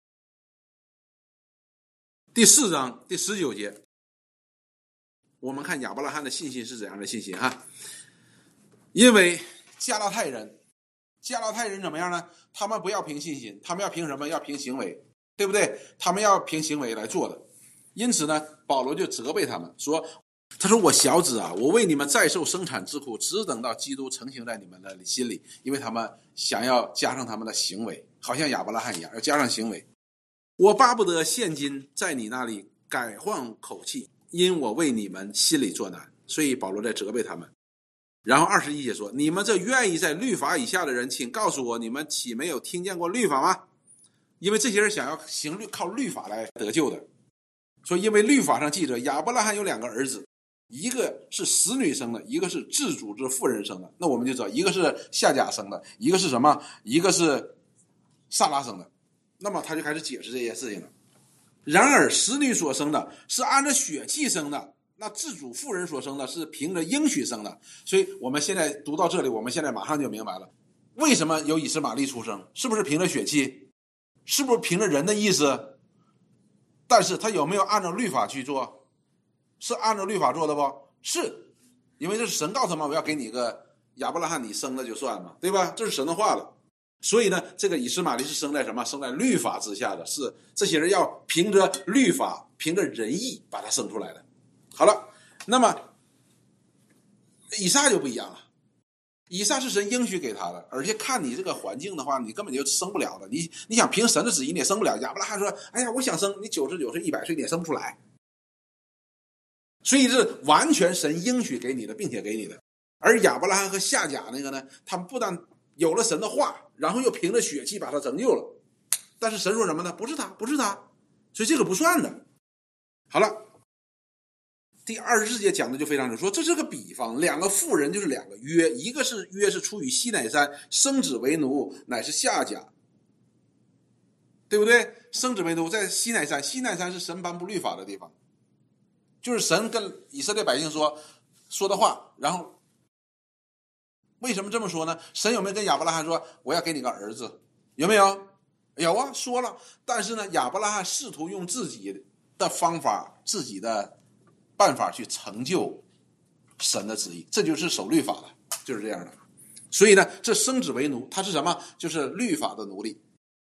第四章第十九节，我们看亚伯拉罕的信心是怎样的信心哈？因为加拉太人，加拉太人怎么样呢？他们不要凭信心，他们要凭什么？要凭行为，对不对？他们要凭行为来做的。因此呢，保罗就责备他们说，他说我小子啊，我为你们再受生产之苦，只等到基督成形在你们的心里。因为他们想要加上他们的行为，好像亚伯拉罕一样，要加上行为。我巴不得现今在你那里改换口气，因我为你们心里作难。所以保罗在责备他们。然后二十一节说，你们这愿意在律法以下的人，请告诉我，你们岂没有听见过律法吗？因为这些人想要行律靠律法来得救的。说因为律法上记着亚伯拉罕有两个儿子，一个是使女生的，一个是自主之妇人生的。那我们就知道，一个是夏甲生的，一个是什么？一个是撒拉生的。那么他就开始解释这些事情了。然而使女所生的是按照血气生的，那自主妇人所生的是凭着应许生的。所以我们现在读到这里，我们现在马上就明白了，为什么有以实玛利出生？是不是凭着血气？是不是凭着人的意思？但是他有没有按照律法去做？是按照律法做的不？是，因为这是神告诉他们，我要给你一个亚伯拉罕，你生了就算嘛，对吧？这是神的话了。所以呢，这个以实玛利是生在什么？生在律法之下的，是这些人要凭着律法，凭着仁义把他生出来的。好了，那么以撒就不一样了。以撒是神应许给他的，而且看你这个环境的话，你根本就生不了的。你你想凭神的旨意你也生不了。亚伯拉罕说，哎呀，我想生，你九十九岁一百岁你也生不出来。所以是完全神应许给你的，并且给你的。而亚伯拉罕和夏甲那个呢，他们不但有了神的话，然后又凭着血气把他成就了，但是神说什么呢？不是他，不是他，所以这个不算的。好了，第二十四节讲的就非常清楚，说这是个比方，两个妇人就是两个约，一个是约是出于西乃山，生子为奴，乃是夏甲，对不对？生子为奴在西乃山，西乃山是神颁布律法的地方，就是神跟以色列百姓说说的话。然后为什么这么说呢？神有没有跟亚伯拉罕说我要给你个儿子？有没有？有啊，说了。但是呢，亚伯拉罕试图用自己的方法，自己的办法去成就神的旨意，这就是守律法了，就是这样的。所以呢，这生子为奴，他是什么？就是律法的奴隶。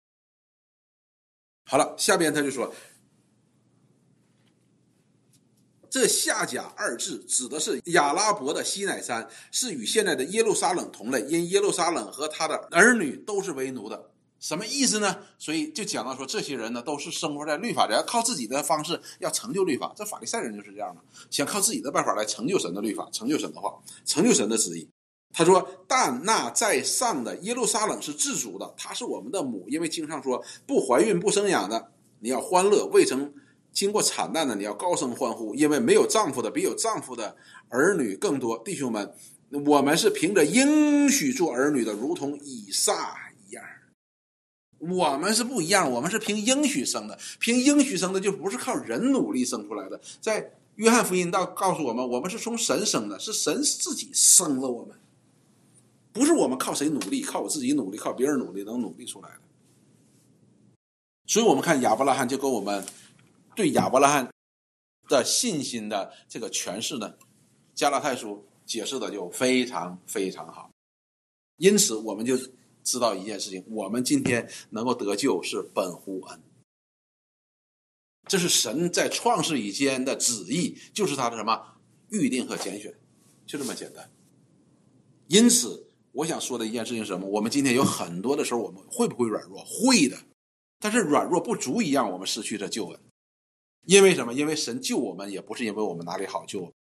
好了，下边他就说，这夏甲二字指的是亚拉伯的西乃山，是与现在的耶路撒冷同类，因耶路撒冷和他的儿女都是为奴的。什么意思呢？所以就讲到说，这些人呢都是生活在律法，要靠自己的方式要成就律法。这法利赛人就是这样的，想靠自己的办法来成就神的律法，成就神的话，成就神的旨意。他说，但那在上的耶路撒冷是自主的，他是我们的母，因为经上说，不怀孕不生养的你要欢乐，未曾经过惨难的你要高声欢呼，因为没有丈夫的比有丈夫的儿女更多。弟兄们，我们是凭着应许做儿女的，如同以撒一样。我们是不一样，我们是凭应许生的，凭应许生的就不是靠人努力生出来的。在约翰福音道告诉我们，我们是从神生的，是神自己生了我们，不是我们靠谁努力，靠我自己努力，靠别人努力能努力出来的。所以我们看亚伯拉罕就跟我们对亚伯拉罕的信心的这个诠释呢，加拉太书解释的就非常非常好。因此我们就知道一件事情，我们今天能够得救是本乎恩，这是神在创世以前的旨意，就是他的什么预定和拣选，就这么简单。因此我想说的一件事情是什么？我们今天有很多的时候我们会不会软弱？会的，但是软弱不足以让我们失去这救恩。因为什么？因为神救我们也不是因为我们哪里好救，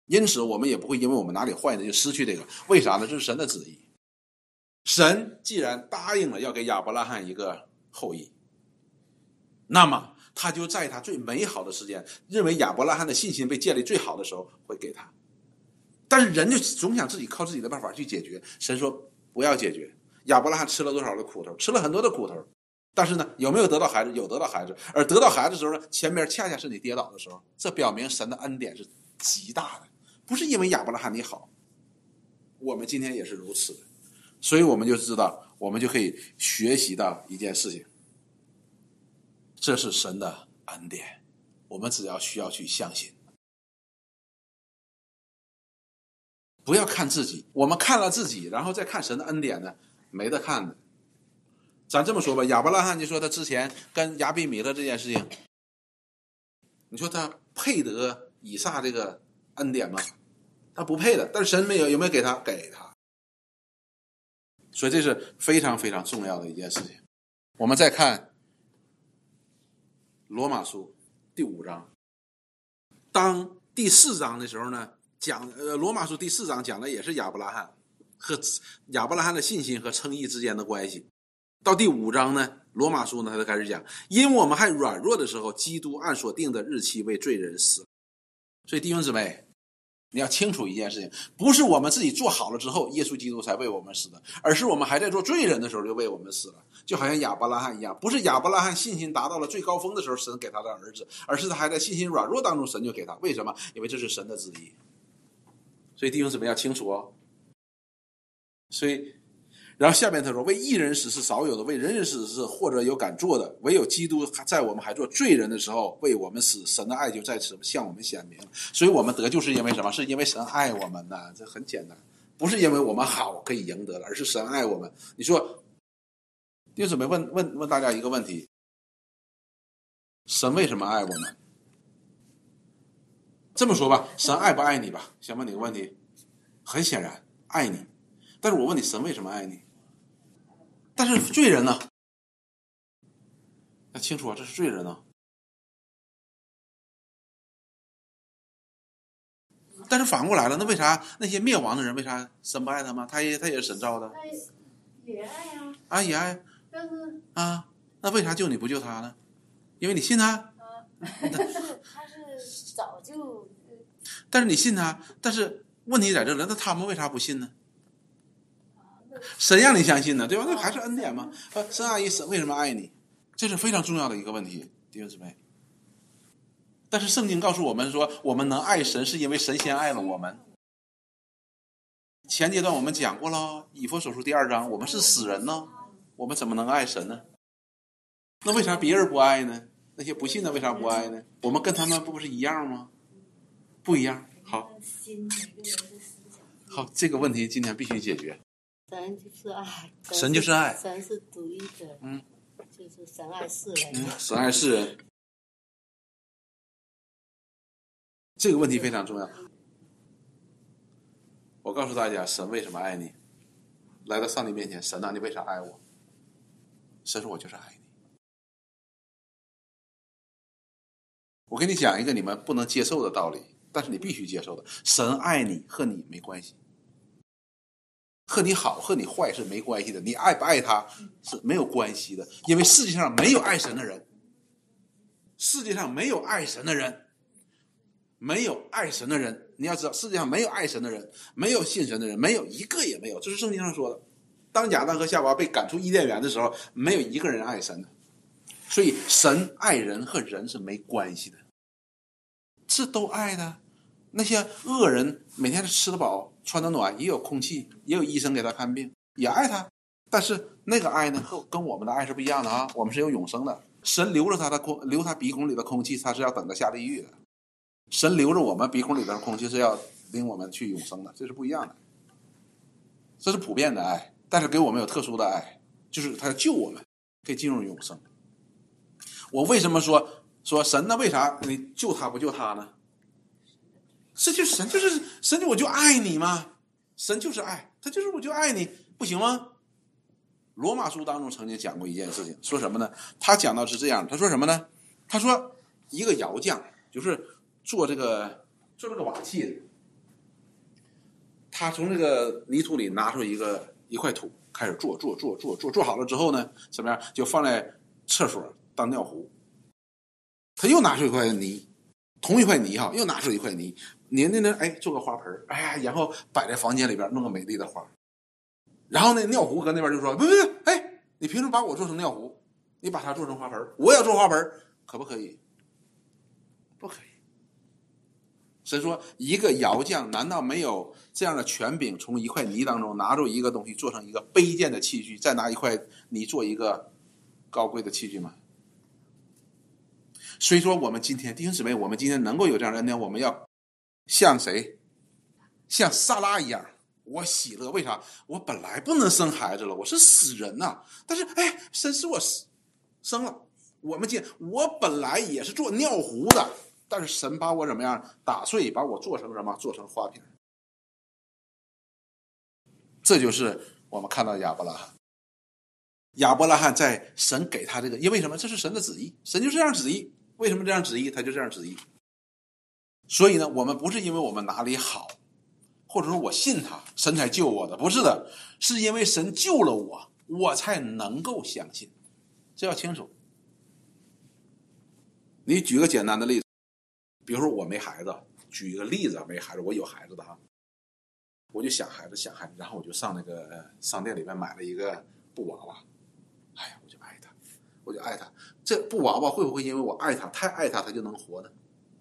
因此我们也不会因为我们哪里坏呢就失去这个。为啥呢？这是神的旨意。神既然答应了要给亚伯拉罕一个后裔，那么他就在他最美好的时间，认为亚伯拉罕的信心被建立最好的时候会给他。但是人就总想自己靠自己的办法去解决，神说不要解决。亚伯拉罕吃了多少的苦头？吃了很多的苦头。但是呢，有没有得到孩子？有得到孩子。而得到孩子的时候呢，前面恰恰是你跌倒的时候，这表明神的恩典是极大的，不是因为亚伯拉罕你好，我们今天也是如此的。所以我们就知道，我们就可以学习到一件事情，这是神的恩典，我们只要需要去相信。不要看自己，我们看了自己，然后再看神的恩典呢，没得看的。咱这么说吧，亚伯拉罕就说他之前跟亚比米勒这件事情，你说他配得以撒这个恩典吗？他不配的，但是神没有有没有给他？给他。所以这是非常非常重要的一件事情。我们再看罗马书第五章，当第四章的时候呢，讲呃罗马书第四章讲的也是亚伯拉罕和亚伯拉罕的信心和称义之间的关系。到第五章呢，罗马书呢他就开始讲，因我们还软弱的时候，基督按所定的日期为罪人死。所以弟兄姊妹，你要清楚一件事情，不是我们自己做好了之后，耶稣基督才为我们死的，而是我们还在做罪人的时候就为我们死了。就好像亚伯拉罕一样，不是亚伯拉罕信心达到了最高峰的时候神给他的儿子，而是他还在信心软弱当中神就给他。为什么？因为这是神的旨意。所以弟兄姊妹要清楚哦。所以然后下面他说，为义人死是少有的，为人人死是或者有敢做的，唯有基督在我们还做罪人的时候为我们死，神的爱就在此向我们显明。所以我们得救是因为什么？是因为神爱我们呐，这很简单，不是因为我们好可以赢得的，而是神爱我们。你说弟兄姊妹，问问问大家一个问题，神为什么爱我们？这么说吧，神爱不爱你吧？想问你个问题，很显然爱你，但是我问你，神为什么爱你？但是罪人呢？要清楚啊，这是罪人呢。但是反过来了，那为啥那些灭亡的人，为啥神不爱他吗？他也他也是神造的， 也爱呀， 啊也爱， 但是啊，那为啥救你不救他呢？因为你信他。 啊，但是他是早就， 但是你信他，但是问题在这了，那他们为啥不信呢？神让你相信呢，对吧？那还是恩典吗？呃，神阿姨，神为什么爱你？这是非常重要的一个问题，弟兄姊妹。但是圣经告诉我们说，我们能爱神是因为神先爱了我们。前阶段我们讲过了，以弗所书第二章，我们是死人呢，我们怎么能爱神呢？那为啥别人不爱呢？那些不信的为啥不爱呢？我们跟他们不是一样吗？不一样。好，好，这个问题今天必须解决。 神就是爱， 神就是爱， 神是独一的， 嗯， 就是神爱世人， 嗯，神爱世人。这个问题非常重要。我告诉大家，神为什么爱你？来到上帝面前，神啊，你为啥爱我？神说，我就是爱你。我跟你讲一个你们不能接受的道理，但是你必须接受的：神爱你和你没关系。和你好和你坏是没关系的，你爱不爱他是没有关系的，因为世界上没有爱神的人，世界上没有爱神的人，没有爱神的人，你要知道世界上没有爱神的人，没有信神的人，没有一个也没有，这是圣经上说的。当亚当和夏娃被赶出伊甸园的时候，没有一个人爱神的，所以神爱人和人是没关系的，是都爱的。那些恶人每天吃得饱穿得暖，也有空气，也有医生给他看病，也爱他，但是那个爱呢跟我们的爱是不一样的啊！我们是有永生的，神留着他的空留他鼻孔里的空气，他是要等着下地狱的，神留着我们鼻孔里的空气是要领我们去永生的，这是不一样的。这是普遍的爱，但是给我们有特殊的爱，就是他要救我们可以进入永生。我为什么说说神呢？为啥你救他不救他呢？这就是神，就是神，我就爱你嘛，神就是爱，他就是我就爱你，不行吗？罗马书当中曾经讲过一件事情，说什么呢？他讲到是这样，他说什么呢？他说一个窑匠就是做这个做这个瓦器的， 他从这个泥土里拿出一个一块土，开始做做做做做做好了之后呢，怎么样？就放在厕所当尿壶。他又拿出一块泥，同一块泥哈，又拿出一块泥，黏黏的，哎，做个花盆，哎呀，然后摆在房间里边弄个美丽的花。然后那尿壶搁那边就说：“不不不，哎，你凭什么把我做成尿壶？你把它做成花盆，我也要做花盆，可不可以？不可以。”神说，一个窑匠难道没有这样的权柄，从一块泥当中拿出一个东西做成一个卑贱的器具，再拿一块泥做一个高贵的器具吗？所以说我们今天弟兄姊妹，我们今天能够有这样的恩典，我们要像谁？像撒拉一样，我喜乐。为啥？我本来不能生孩子了，我是死人呐、啊。但是哎，神使我生了。我们今天我本来也是做尿壶的，但是神把我怎么样打碎，把我做成什么？做成花瓶。这就是我们看到亚伯拉罕。亚伯拉罕在神给他这个，因为什么？这是神的旨意，神就这样旨意。为什么这样旨意？他就这样旨意。所以呢，我们不是因为我们哪里好，或者说我信他，神才救我的，不是的，是因为神救了我，我才能够相信。这要清楚。你举个简单的例子，比如说我没孩子，举一个例子，没孩子，我有孩子的哈，我就想孩子想孩子，然后我就上那个商店里面买了一个布娃娃，哎呀，我就爱他，我就爱他。这布娃娃会不会因为我爱他，太爱他，他就能活呢？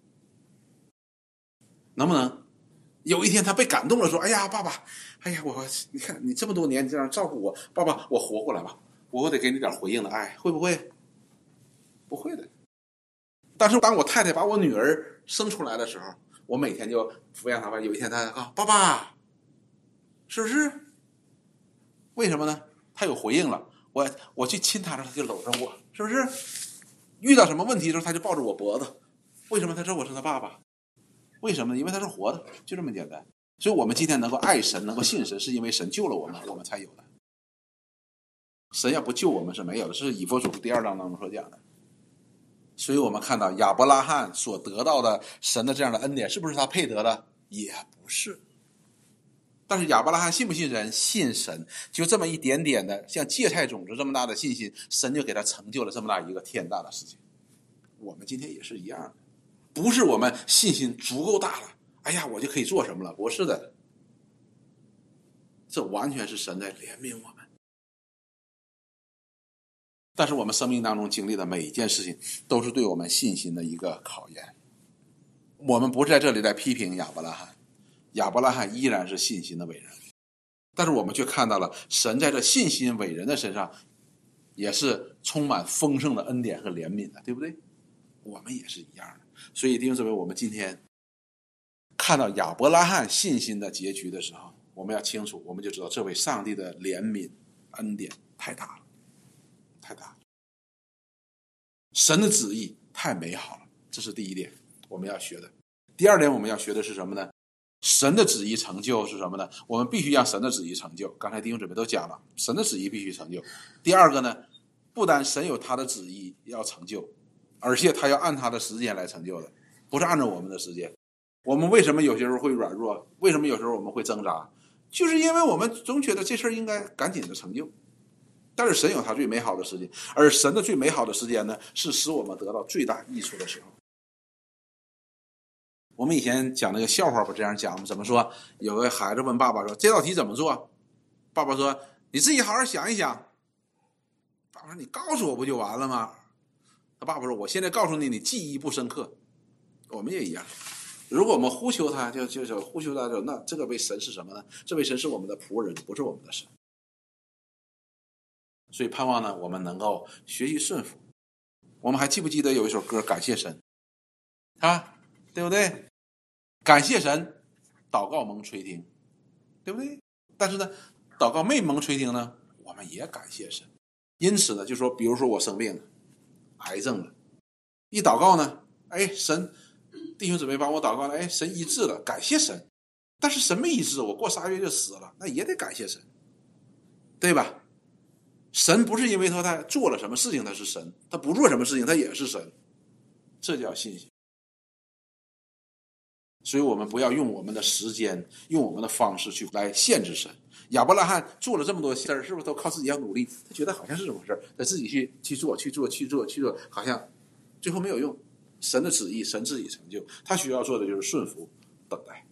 能不能？有一天他被感动了，说：“哎呀，爸爸，哎呀，我你看你这么多年这样照顾我，爸爸，我活过来吧，我得给你点回应的爱，会不会？不会的。但是当我太太把我女儿生出来的时候，我每天就抚养她吧。有一天她啊，爸爸，是不是？为什么呢？她有回应了。我我去亲她的时候，她就搂着我，是不是？遇到什么问题的时候，她就抱着我脖子。为什么？她知道我是她爸爸。为什么呢？因为他是活的，就这么简单。所以我们今天能够爱神，能够信神，是因为神救了我们，我们才有的。神要不救我们是没有的，这是以弗所书第二章当中所讲的。所以我们看到亚伯拉罕所得到的神的这样的恩典，是不是他配得的？也不是。但是亚伯拉罕信不信神？信神。就这么一点点的，像芥菜种子这么大的信心，神就给他成就了这么大一个天大的事情。我们今天也是一样的。不是我们信心足够大了，哎呀，我就可以做什么了？不是的，这完全是神在怜悯我们。但是我们生命当中经历的每一件事情，都是对我们信心的一个考验。我们不是在这里在批评亚伯拉罕，亚伯拉罕依然是信心的伟人，但是我们却看到了神在这信心伟人的身上，也是充满丰盛的恩典和怜悯的，对不对？我们也是一样的。所以弟兄姊妹，我们今天看到亚伯拉罕信心的结局的时候，我们要清楚，我们就知道这位上帝的怜悯恩典太大了，太大了。神的旨意太美好了，这是第一点我们要学的。第二点我们要学的是什么呢？神的旨意成就是什么呢？我们必须让神的旨意成就。刚才弟兄姊妹都讲了，神的旨意必须成就。第二个呢，不单神有他的旨意要成就，而且他要按他的时间来成就的，不是按照我们的时间。我们为什么有些时候会软弱？为什么有时候我们会挣扎？就是因为我们总觉得这事儿应该赶紧的成就。但是神有他最美好的时间，而神的最美好的时间呢，是使我们得到最大益处的时候。我们以前讲那个笑话不这样讲吗？怎么说？有个孩子问爸爸说：“这道题怎么做？”爸爸说：“你自己好好想一想。”爸爸说：“你告诉我不就完了吗？”他爸爸说：“我现在告诉你，你记忆不深刻。”我们也一样，如果我们呼求他，就就就呼求他，就那这个位神是什么呢？这位神是我们的仆人，不是我们的神。所以盼望呢，我们能够学习顺服。我们还记不记得有一首歌《感谢神》啊？对不对？感谢神，祷告蒙垂听，对不对？但是呢，祷告没蒙垂听呢，我们也感谢神。因此呢，就说，比如说我生病了，癌症了，一祷告呢，哎，神弟兄姊妹帮我祷告了，哎，神医治了，感谢神。但是神没医治，我过仨月就死了，那也得感谢神，对吧？神不是因为说他做了什么事情他是神，他不做什么事情他也是神，这叫信心。 所以我们不要用我们的时间，用我们的方式去来限制神。亚伯拉罕做了这么多事儿，是不是都靠自己要努力？他觉得好像是这么回事，他自己去去做，去做，去做，去做，好像最后没有用。神的旨意，神自己成就，他需要做的就是顺服、等待。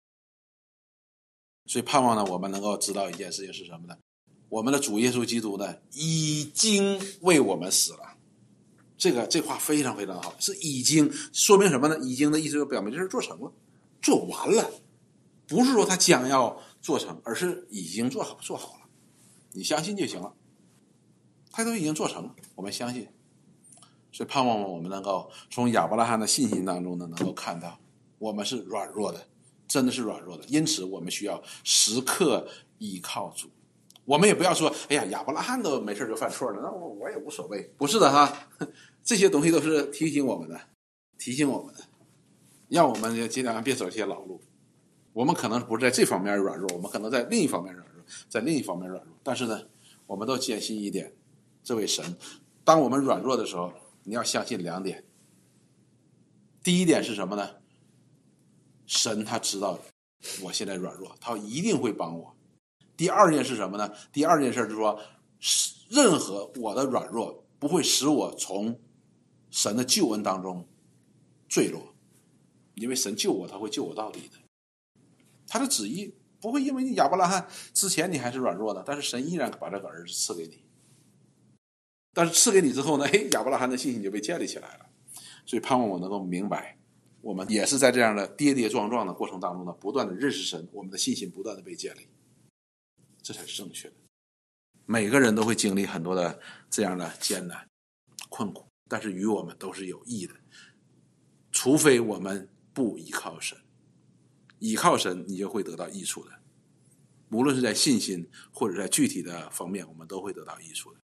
所以盼望呢，我们能够知道一件事情是什么呢？我们的主耶稣基督呢，已经为我们死了。这个这话非常非常好，是已经，说明什么呢？已经的意思就表明这事做成了，做完了，不是说他将要做成，而是已经做好做好了，你相信就行了。他都已经做成了，我们相信。所以盼望我们能够从亚伯拉罕的信心当中呢，能够看到我们是软弱的，真的是软弱的，因此我们需要时刻依靠主。我们也不要说，哎呀，亚伯拉罕都没事就犯错了，那我我也无所谓。不是的哈，这些东西都是提醒我们的，提醒我们的，让我们尽量别走这些老路。我们可能不是在这方面软弱，我们可能在另一方面软弱，在另一方面软弱。但是呢，我们都坚信一点，这位神，当我们软弱的时候，你要相信两点。第一点是什么呢？神他知道我现在软弱，他一定会帮我。第二件是什么呢？第二件事就是说，任何我的软弱不会使我从神的救恩当中坠落，因为神救我，他会救我到底的。他的旨意不会因为你亚伯拉罕之前你还是软弱的，但是神依然把这个儿子赐给你。但是赐给你之后呢，嘿，亚伯拉罕的信心就被建立起来了。所以盼望我能够明白，我们也是在这样的跌跌撞撞的过程当中呢，不断的认识神，我们的信心不断的被建立，这才是正确的。每个人都会经历很多的这样的艰难困苦，但是与我们都是有益的，除非我们不依靠神。依靠神你就会得到益处的，无论是在信心或者在具体的方面，我们都会得到益处的。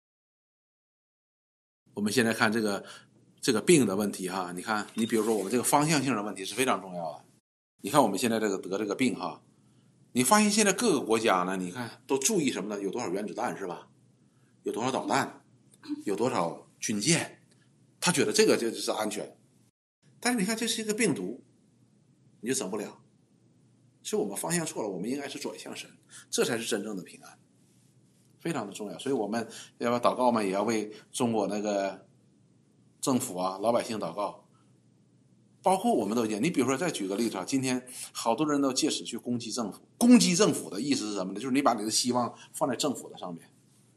我们现在看这个这个病的问题哈，你看，你比如说我们这个方向性的问题是非常重要的。你看我们现在这个得这个病哈，你发现现在各个国家呢，你看都注意什么呢？有多少原子弹是吧？有多少导弹？有多少军舰？他觉得这个就是安全。但是你看这是一个病毒，你就整不了。所以我们方向错了，我们应该是转向神，这才是真正的平安，非常的重要。所以我们要不要祷告嘛，也要为中国那个政府啊、老百姓祷告。包括我们都见，你比如说再举个例子啊，今天好多人都借此去攻击政府。攻击政府的意思是什么呢？就是你把你的希望放在政府的上面，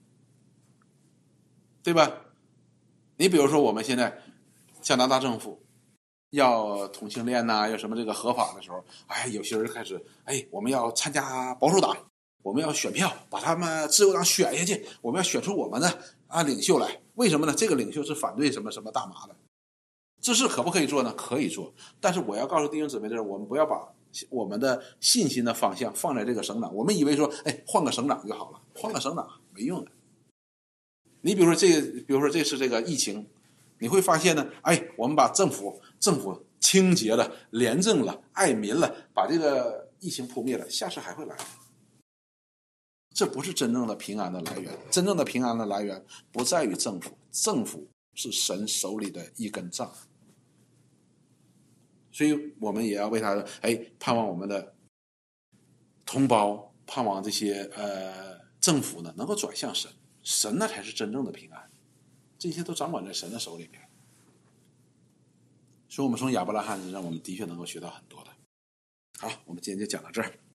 对吧？你比如说我们现在加拿大政府要同性恋呐、啊，要什么这个合法的时候，哎，有些人开始，哎，我们要参加保守党，我们要选票，把他们自由党选下去，我们要选出我们的啊领袖来。为什么呢？这个领袖是反对什么什么大麻的。这事可不可以做呢？可以做，但是我要告诉弟兄姊妹的是，我们不要把我们的信心的方向放在这个省长。我们以为说，哎，换个省长就好了，换个省长没用的。你比如说这个，比如说这次这个疫情，你会发现呢，哎，我们把政府政府清洁了、廉政了、爱民了，把这个疫情扑灭了，下次还会来。这不是真正的平安的来源，真正的平安的来源不在于政府，政府是神手里的一根杖。所以我们也要为他，哎，盼望我们的同胞，盼望这些呃政府呢能够转向神，神呢才是真正的平安，这些都掌管在神的手里面。所以我们从亚伯拉罕身上，我们的确能够学到很多的。好，我们今天就讲到这儿。